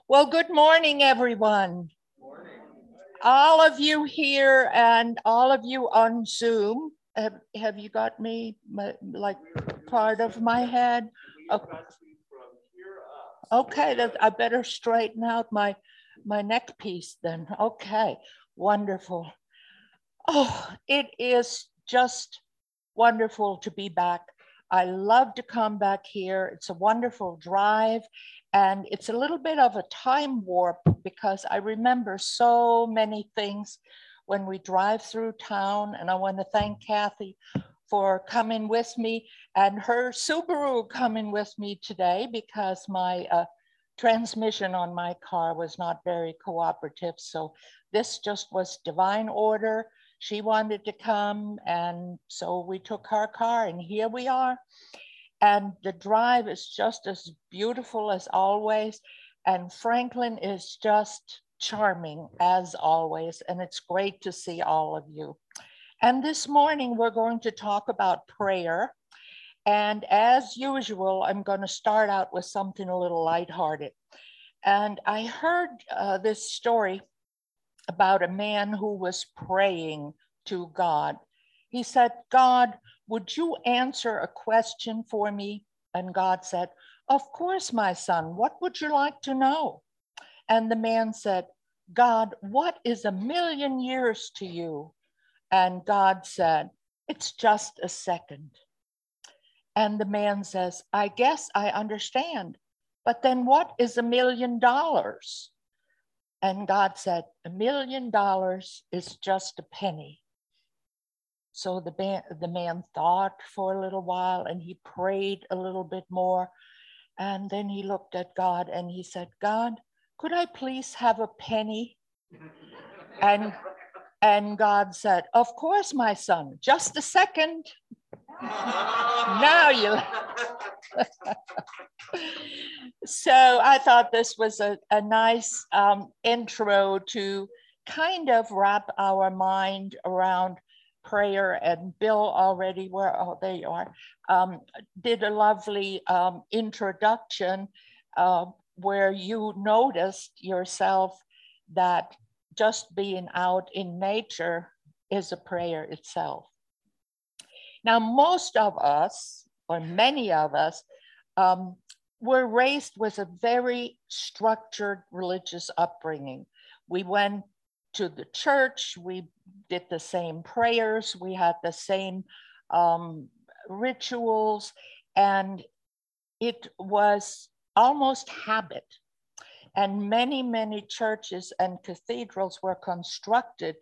Well, good morning, everyone. Morning. All of you here and all of you on Zoom. Have you got me like part of my head? Okay, I better straighten out my neck piece then. Okay, wonderful. Oh, it is just wonderful to be back. I love to come back here. It's a wonderful drive. And it's a little bit of a time warp because I remember so many things when we drive through town. And I want to thank Kathy for coming with me and her Subaru coming with me today because my transmission on my car was not very cooperative. So this just was divine order. She wanted to come, and so we took her car, and here we are. And the drive is just as beautiful as always. And Franklin is just charming as always. And it's great to see all of you. And this morning, we're going to talk about prayer. And as usual, I'm going to start out with something a little lighthearted. And I heard this story about a man who was praying to God. He said, God, would you answer a question for me? And God said, of course, my son, what would you like to know? And the man said, God, what is 1,000,000 years to you? And God said, it's just a second. And the man says, I guess I understand, but then what is $1,000,000? And God said, $1,000,000 is just a penny. So the man thought for a little while and he prayed a little bit more. And then he looked at God and he said, God, could I please have a penny? And God said, of course, my son, just a second. Now you. So I thought this was a nice intro to kind of wrap our mind around prayer. And Bill already, there you are, did a lovely introduction where you noticed yourself that just being out in nature is a prayer itself. Now, most of us, or many of us, were raised with a very structured religious upbringing. We went to the church, we did the same prayers, we had the same rituals, and it was almost habit. And many, many churches and cathedrals were constructed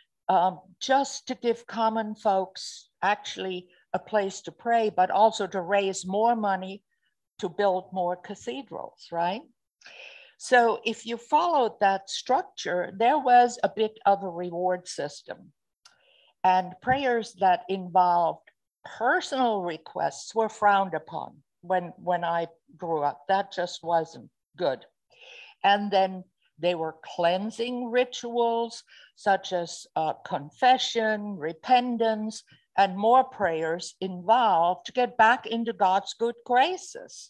just to give common folks actually a place to pray, but also to raise more money to build more cathedrals, right? So if you followed that structure, there was a bit of a reward system. And prayers that involved personal requests were frowned upon when I grew up. That just wasn't good. And then they were cleansing rituals such as confession, repentance, and more prayers involved to get back into God's good graces.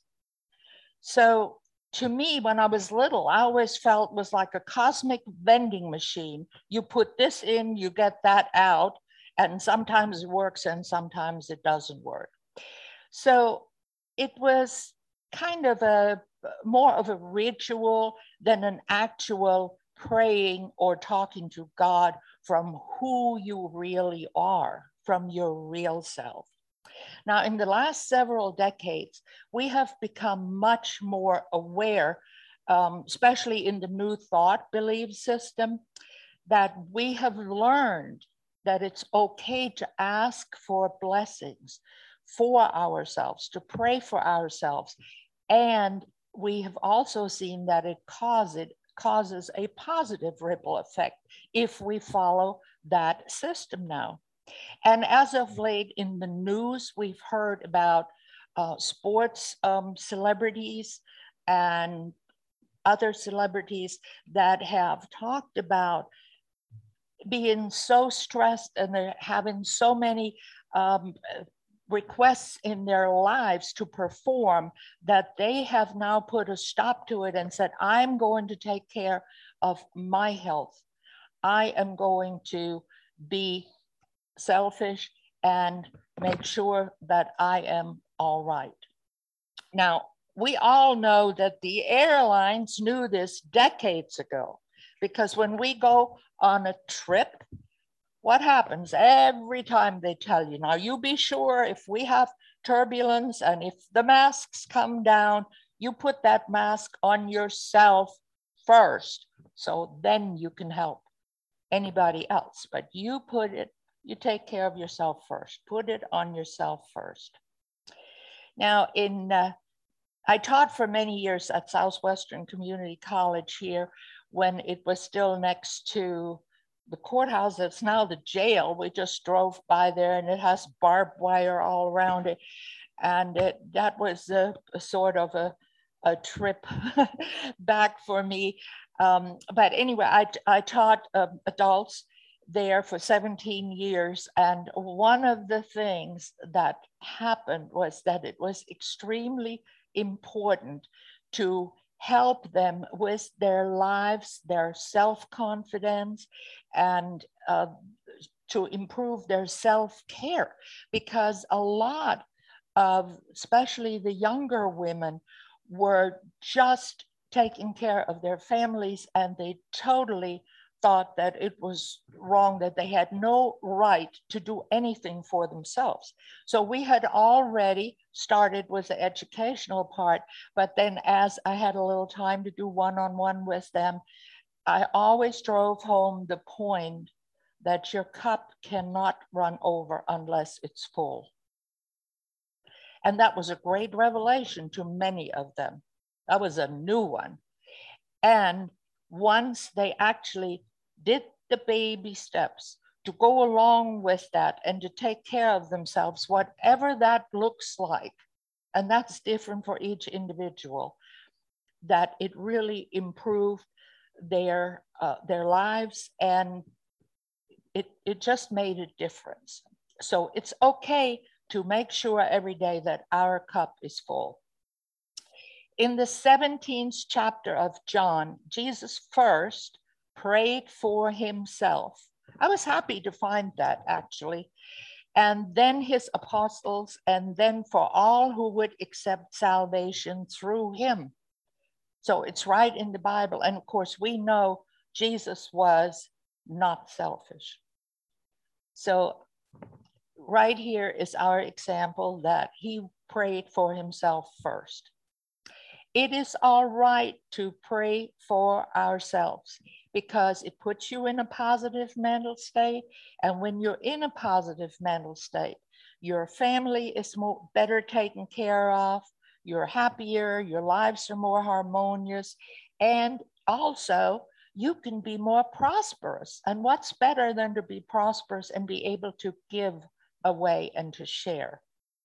So to me, when I was little, I always felt it was like a cosmic vending machine. You put this in, you get that out, and sometimes it works and sometimes it doesn't work. So it was kind of more of a ritual than an actual praying or talking to God from who you really are, from your real self. Now, in the last several decades, we have become much more aware, especially in the New Thought belief system, that we have learned that it's okay to ask for blessings for ourselves, to pray for ourselves. And we have also seen that it causes a positive ripple effect if we follow that system now. And as of late in the news, we've heard about sports celebrities and other celebrities that have talked about being so stressed and they're having so many requests in their lives to perform, that they have now put a stop to it and said, I'm going to take care of my health. I am going to be selfish and make sure that I am all right. Now, we all know that the airlines knew this decades ago, because when we go on a trip, what happens every time they tell you, now you be sure if we have turbulence and if the masks come down, you put that mask on yourself first. So then you can help anybody else, but you take care of yourself first. Put it on yourself first. Now, I taught for many years at Southwestern Community College here when it was still next to the courthouse. It's now the jail. We just drove by there and it has barbed wire all around it. And that was a sort of a trip back for me. But anyway, I taught adults there for 17 years. And one of the things that happened was that it was extremely important to help them with their lives, their self-confidence, and to improve their self-care, because a lot of, especially the younger women, were just taking care of their families, and they totally thought that it was wrong, that they had no right to do anything for themselves. So we had already started with the educational part, but then as I had a little time to do one-on-one with them, I always drove home the point that your cup cannot run over unless it's full. And that was a great revelation to many of them. That was a new one. And once they actually did the baby steps to go along with that and to take care of themselves, whatever that looks like, and that's different for each individual, that it really improved their lives, and it just made a difference. So it's okay to make sure every day that our cup is full. In the 17th chapter of John, Jesus first prayed for himself. I was happy to find that, actually. And then his apostles, and then for all who would accept salvation through him. So it's right in the Bible. And of course, we know Jesus was not selfish. So right here is our example that he prayed for himself first. It is all right to pray for ourselves, because it puts you in a positive mental state. And when you're in a positive mental state, your family is better taken care of, you're happier, your lives are more harmonious, and also you can be more prosperous. And what's better than to be prosperous and be able to give away and to share?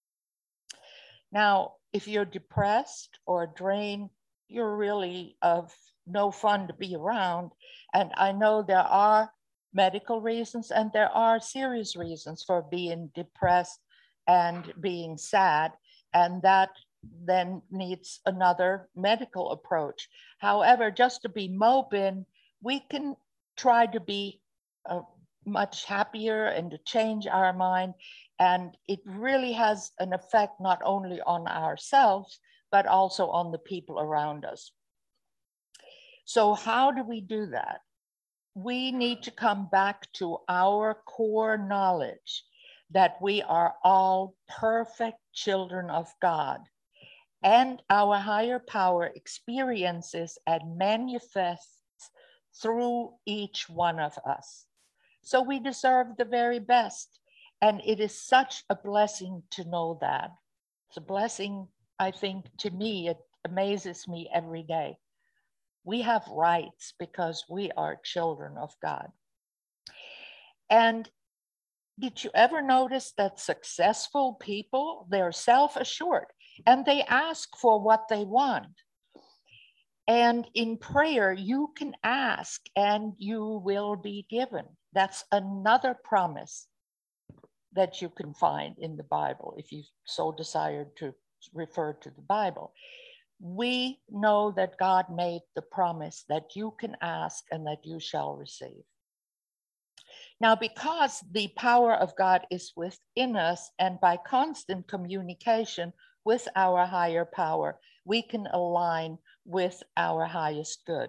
Now, if you're depressed or drained, you're really of no fun to be around. And I know there are medical reasons and there are serious reasons for being depressed and being sad, and that then needs another medical approach. However, just to be moping, we can try to be much happier and to change our mind. And it really has an effect not only on ourselves, but also on the people around us. So how do we do that? We need to come back to our core knowledge that we are all perfect children of God, and our higher power experiences and manifests through each one of us. So we deserve the very best. And it is such a blessing to know that. It's a blessing, I think, to me, it amazes me every day. We have rights because we are children of God. And did you ever notice that successful people, they're self-assured and they ask for what they want? And in prayer, you can ask and you will be given. That's another promise. that you can find in the Bible, if you so desired to refer to the Bible. We know that God made the promise that you can ask and that you shall receive. Now, because the power of God is within us, and by constant communication with our higher power, we can align with our highest good.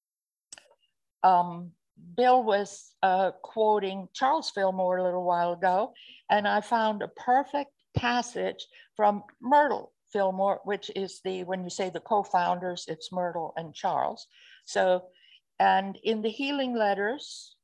Bill was quoting Charles Fillmore a little while ago, and I found a perfect passage from Myrtle Fillmore, which is when you say the co-founders, it's Myrtle and Charles. So, and in the Healing Letters,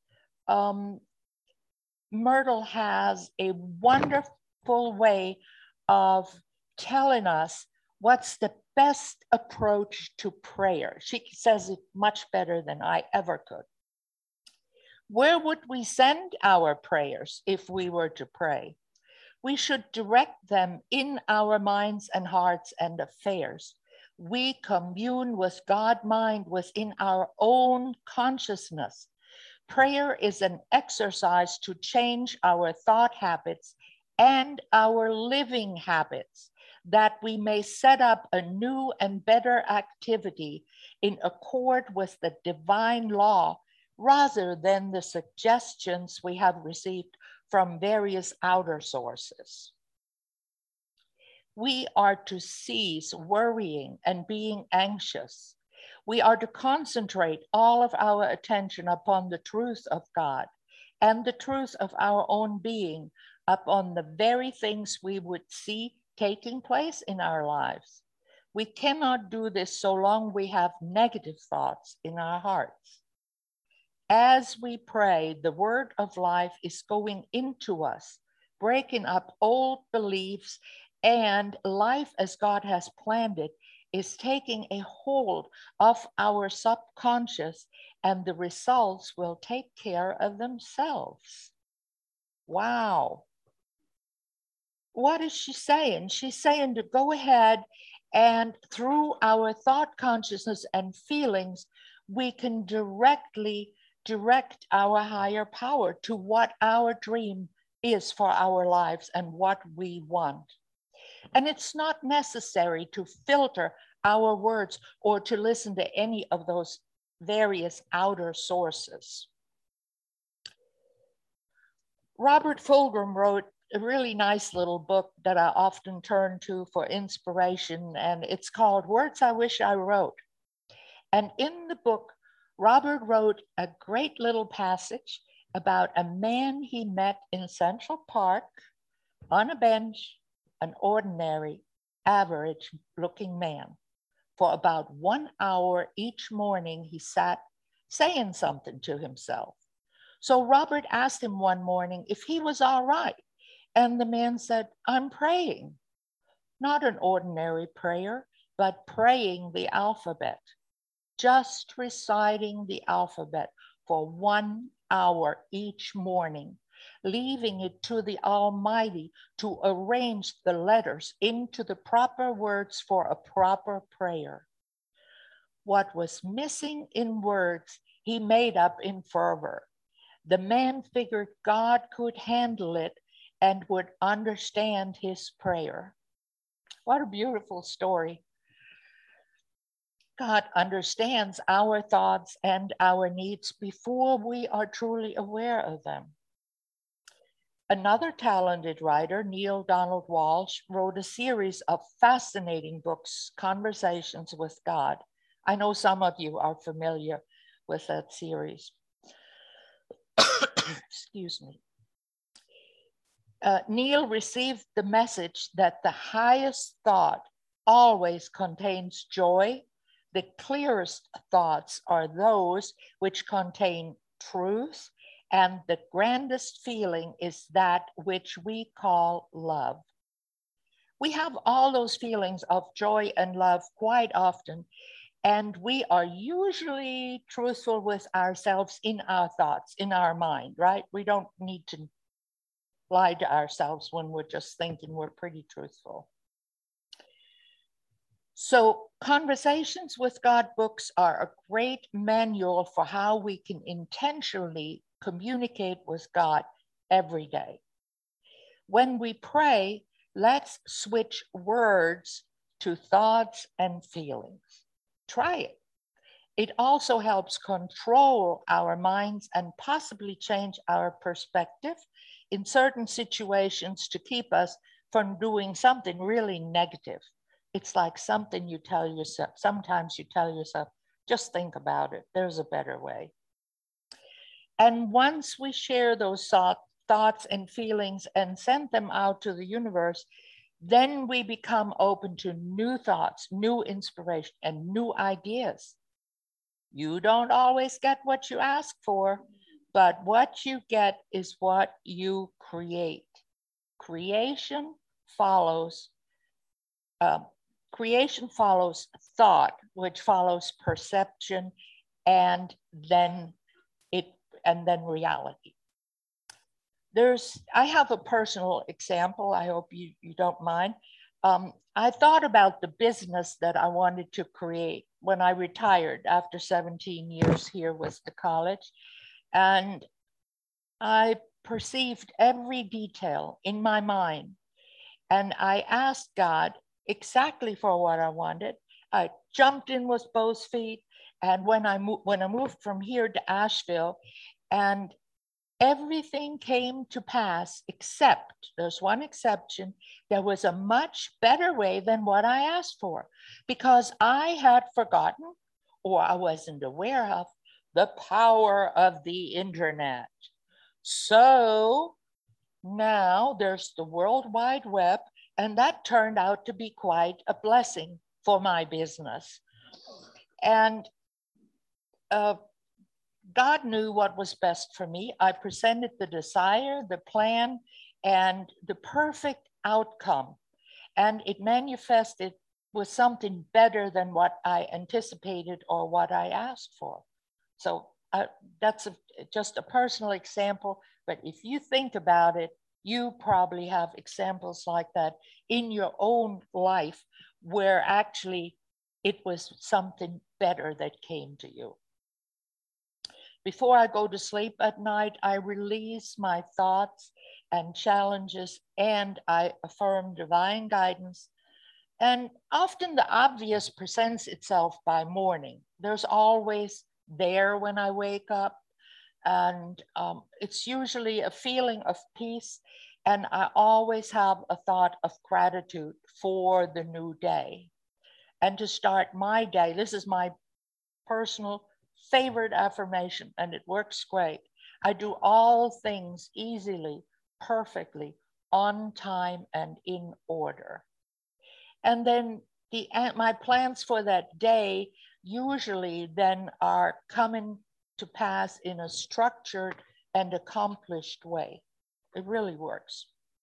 Myrtle has a wonderful way of telling us what's the best approach to prayer. She says it much better than I ever could. Where would we send our prayers if we were to pray? We should direct them in our minds and hearts and affairs. We commune with God mind within our own consciousness. Prayer is an exercise to change our thought habits and our living habits, that we may set up a new and better activity in accord with the divine law, rather than the suggestions we have received from various outer sources. We are to cease worrying and being anxious. We are to concentrate all of our attention upon the truth of God and the truth of our own being, upon the very things we would see taking place in our lives. We cannot do this so long we have negative thoughts in our hearts. As we pray, the word of life is going into us, breaking up old beliefs, and life as God has planned it is taking a hold of our subconscious, and the results will take care of themselves. Wow. What is she saying? She's saying to go ahead and through our thought consciousness and feelings, we can directly direct our higher power to what our dream is for our lives and what we want. And it's not necessary to filter our words or to listen to any of those various outer sources. Robert Fulghum wrote a really nice little book that I often turn to for inspiration, and it's called Words I Wish I Wrote. And in the book, Robert wrote a great little passage about a man he met in Central Park on a bench, an ordinary, average-looking man. For about 1 hour each morning, he sat saying something to himself. So Robert asked him one morning if he was all right. And the man said, I'm praying. Not an ordinary prayer, but praying the alphabet. Just reciting the alphabet for 1 hour each morning, leaving it to the Almighty to arrange the letters into the proper words for a proper prayer. What was missing in words, he made up in fervor. The man figured God could handle it and would understand his prayer. What a beautiful story. God understands our thoughts and our needs before we are truly aware of them. Another talented writer, Neale Donald Walsch, wrote a series of fascinating books, Conversations with God. I know some of you are familiar with that series. Excuse me. Neale received the message that the highest thought always contains joy. The clearest thoughts are those which contain truth, and the grandest feeling is that which we call love. We have all those feelings of joy and love quite often, and we are usually truthful with ourselves in our thoughts, in our mind, right? We don't need to lie to ourselves when we're just thinking we're pretty truthful. So Conversations with God books are a great manual for how we can intentionally communicate with God every day. When we pray, let's switch words to thoughts and feelings. Try it. It also helps control our minds and possibly change our perspective in certain situations to keep us from doing something really negative. It's like something you tell yourself. Sometimes you tell yourself, just think about it. There's a better way. And once we share those thoughts and feelings and send them out to the universe, then we become open to new thoughts, new inspiration, and new ideas. You don't always get what you ask for, but what you get is what you create. Creation follows thought, which follows perception, and then reality. I have a personal example. I hope you don't mind. I thought about the business that I wanted to create when I retired after 17 years here with the college. And I perceived every detail in my mind. And I asked God exactly for what I wanted. I jumped in with both feet. And when I moved from here to Asheville, and everything came to pass, except there's one exception. There was a much better way than what I asked for, because I had forgotten, or I wasn't aware of, the power of the internet. So now there's the World Wide Web, and that turned out to be quite a blessing for my business. And God knew what was best for me. I presented the desire, the plan, and the perfect outcome. And it manifested with something better than what I anticipated or what I asked for. So that's just a personal example. But if you think about it, you probably have examples like that in your own life where actually it was something better that came to you. Before I go to sleep at night, I release my thoughts and challenges, and I affirm divine guidance. And often the obvious presents itself by morning. There's always there when I wake up, and it's usually a feeling of peace. And I always have a thought of gratitude for the new day. And to start my day, this is my personal favorite affirmation, and it works great. I do all things easily, perfectly, on time, and in order. And then my plans for that day usually then are coming to pass in a structured and accomplished way. It really works.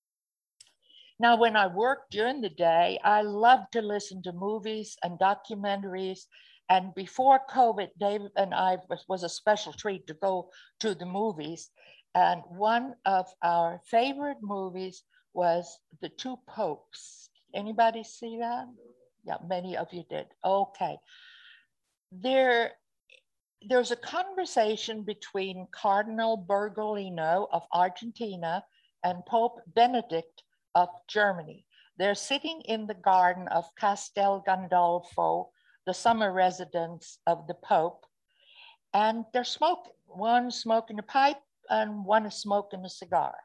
Now, when I work during the day, I love to listen to movies and documentaries. And before COVID, David and I was a special treat to go to the movies. And one of our favorite movies was The Two Popes. Anybody see that? Yeah, many of you did. Okay. There's a conversation between Cardinal Bergoglio of Argentina and Pope Benedict of Germany. They're sitting in the garden of Castel Gandolfo, the summer residence of the Pope, and they're smoking. One smoking a pipe and one is smoking a cigar.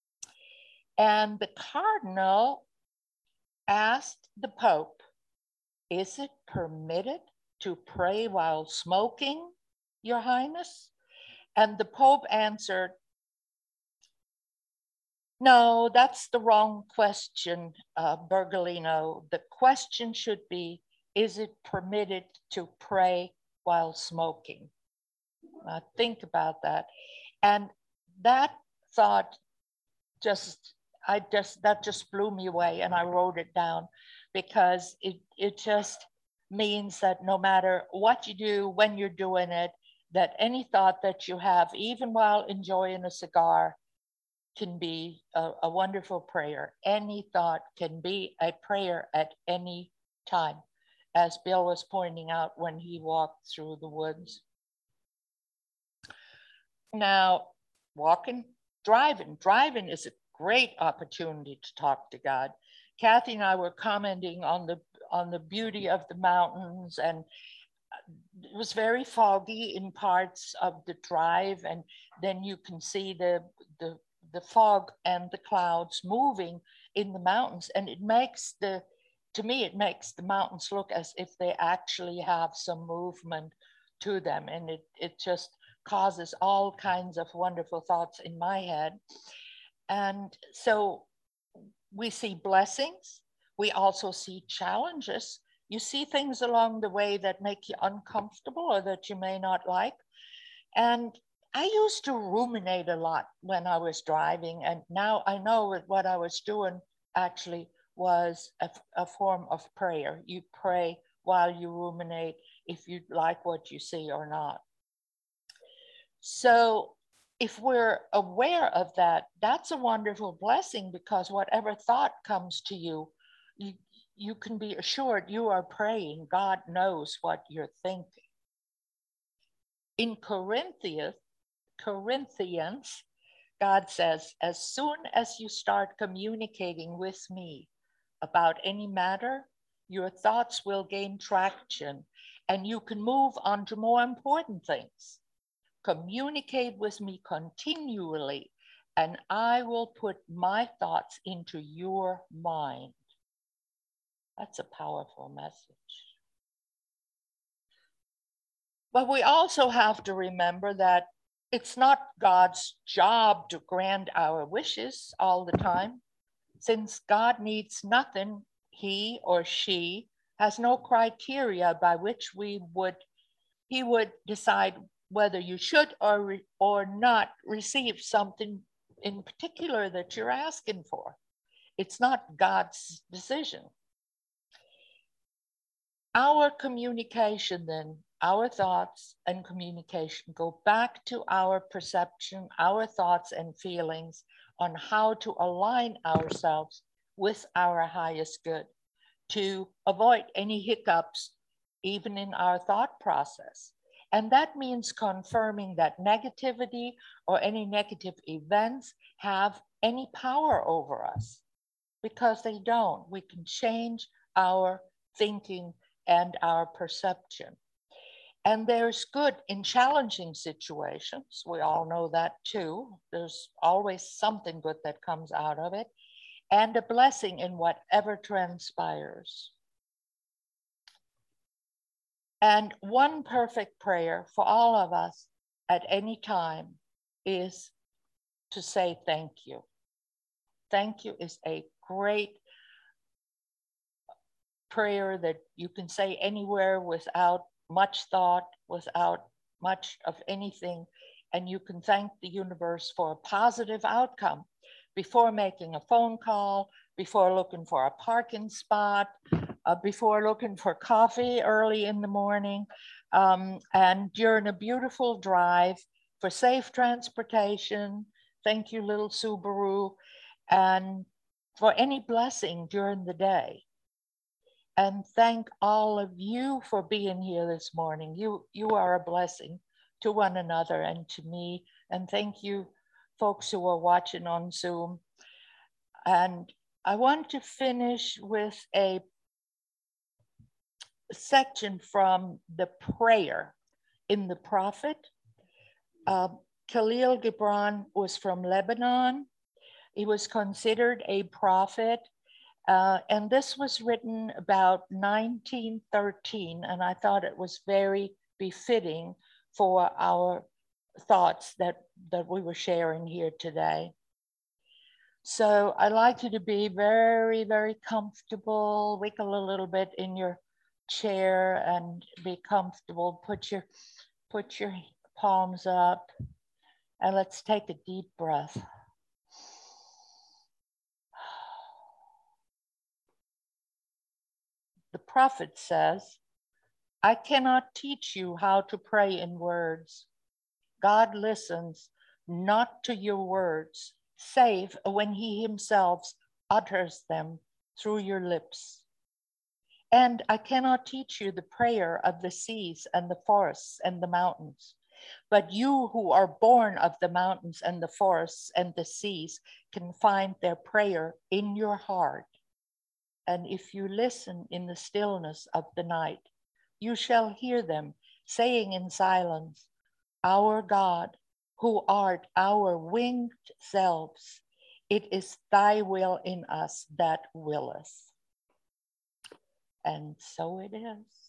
And the Cardinal asked the Pope, "Is it permitted to pray while smoking, Your Highness?" And the Pope answered, "No, that's the wrong question, Bergoglio. The question should be, is it permitted to pray while smoking?" Think about that. And that thought that just blew me away, and I wrote it down, because it just means that no matter what you do, when you're doing it, that any thought that you have, even while enjoying a cigar, can be a wonderful prayer. Any thought can be a prayer at any time, as Bill was pointing out when he walked through the woods. Now, driving is great opportunity to talk to God. Kathy and I were commenting on the beauty of the mountains, and it was very foggy in parts of the drive, and then you can see the fog and the clouds moving in the mountains, and it makes to me it makes the mountains look as if they actually have some movement to them, and it just causes all kinds of wonderful thoughts in my head. And so we see blessings, we also see challenges. You see things along the way that make you uncomfortable or that you may not like. And I used to ruminate a lot when I was driving, and now I know that what I was doing actually was a form of prayer. You pray while you ruminate if you like what you see or not. So if we're aware of that, that's a wonderful blessing, because whatever thought comes to you, you can be assured you are praying. God knows what you're thinking. In Corinthians, God says, as soon as you start communicating with me about any matter, your thoughts will gain traction and you can move on to more important things. Communicate with me continually, and I will put my thoughts into your mind. That's a powerful message. But we also have to remember that it's not God's job to grant our wishes all the time. Since God needs nothing, he or she has no criteria by which he would decide whether you should or not receive something in particular that you're asking for. It's not God's decision. Our communication then, our thoughts and communication go back to our perception, our thoughts and feelings on how to align ourselves with our highest good, to avoid any hiccups, even in our thought process. And that means confirming that negativity or any negative events have any power over us, because they don't. We can change our thinking and our perception. And there's good in challenging situations. We all know that too. There's always something good that comes out of it, and a blessing in whatever transpires. And one perfect prayer for all of us at any time is to say thank you. Thank you is a great prayer that you can say anywhere without much thought, without much of anything, and you can thank the universe for a positive outcome before making a phone call, before looking for a parking spot, before looking for coffee early in the morning, and during a beautiful drive, for safe transportation. Thank you, little Subaru, and for any blessing during the day. And thank all of you for being here this morning. You are a blessing to one another and to me. And thank you, folks who are watching on Zoom. And I want to finish with a section from the prayer in the prophet. Khalil Gibran was from Lebanon. He was considered a prophet. And this was written about 1913, and I thought it was very befitting for our thoughts that we were sharing here today. So I'd like you to be very, very comfortable, wiggle a little bit in your chair and be comfortable. Put your palms up, and let's take a deep breath. The prophet says, I cannot teach you how to pray in words. God listens not to your words, save when he himself utters them through your lips. And I cannot teach you the prayer of the seas and the forests and the mountains. But you who are born of the mountains and the forests and the seas can find their prayer in your heart. And if you listen in the stillness of the night, you shall hear them saying in silence, Our God, who art our winged selves, it is thy will in us that willeth. And so it is.